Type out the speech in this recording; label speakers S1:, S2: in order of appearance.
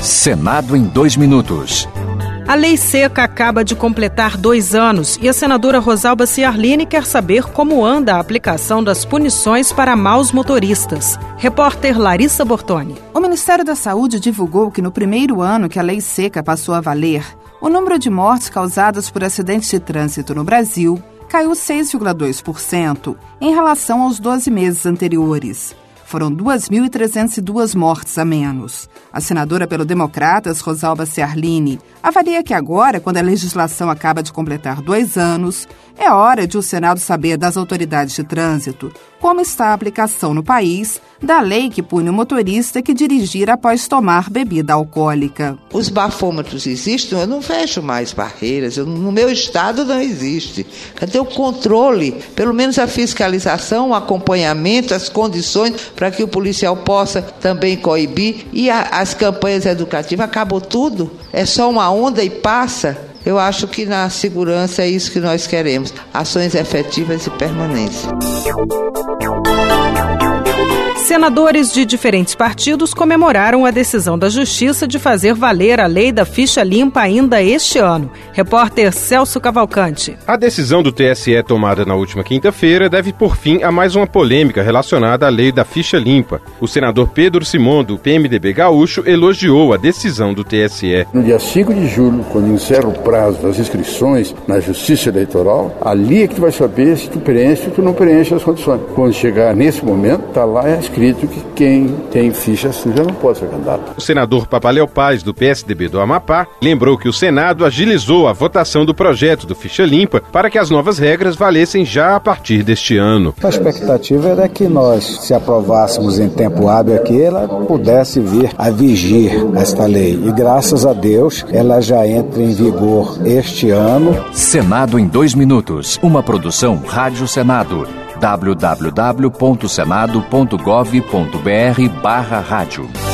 S1: Senado em 2 minutos.
S2: A lei seca acaba de completar 2 anos e a senadora Rosalba Ciarline quer saber como anda a aplicação das punições para maus motoristas. Repórter Larissa Bortoni.
S3: O Ministério da Saúde divulgou que no primeiro ano que a lei seca passou a valer, o número de mortes causadas por acidentes de trânsito no Brasil caiu 6,2% em relação aos 12 meses anteriores. Foram 2.302 mortes a menos. A senadora pelo Democratas, Rosalba Ciarline, avalia que agora, quando a legislação acaba de completar 2 anos, é hora de o Senado saber das autoridades de trânsito como está a aplicação no país da lei que pune o motorista que dirigir após tomar bebida alcoólica.
S4: Os bafômetros existem, eu não vejo mais barreiras, no meu estado não existe. Cadê o controle? Pelo menos a fiscalização, o acompanhamento, as condições para que o policial possa também coibir. E as campanhas educativas, acabou tudo. É só uma onda e passa. Eu acho que na segurança é isso que nós queremos. Ações efetivas e permanentes.
S2: Senadores de diferentes partidos comemoraram a decisão da Justiça de fazer valer a lei da ficha limpa ainda este ano. Repórter Celso Cavalcante.
S5: A decisão do TSE tomada na última quinta-feira deve pôr fim a mais uma polêmica relacionada à lei da ficha limpa. O senador Pedro Simon, do PMDB gaúcho, elogiou a decisão do TSE.
S6: No dia 5 de julho, quando encerra o prazo das inscrições na Justiça Eleitoral, ali é que tu vai saber se tu preenche ou tu não preenche as condições. Quando chegar nesse momento, está lá escrito que quem tem ficha suja não pode ser candidato.
S5: O senador Papaléu Paz, do PSDB do Amapá, lembrou que o Senado agilizou a votação do projeto do Ficha Limpa para que as novas regras valessem já a partir deste ano.
S7: A expectativa era que nós, se aprovássemos em tempo hábil aqui, ela pudesse vir a vigir esta lei. E graças a Deus, ela já entra em vigor este ano.
S1: Senado em 2 minutos. Uma produção Rádio Senado. www.senado.gov.br/rádio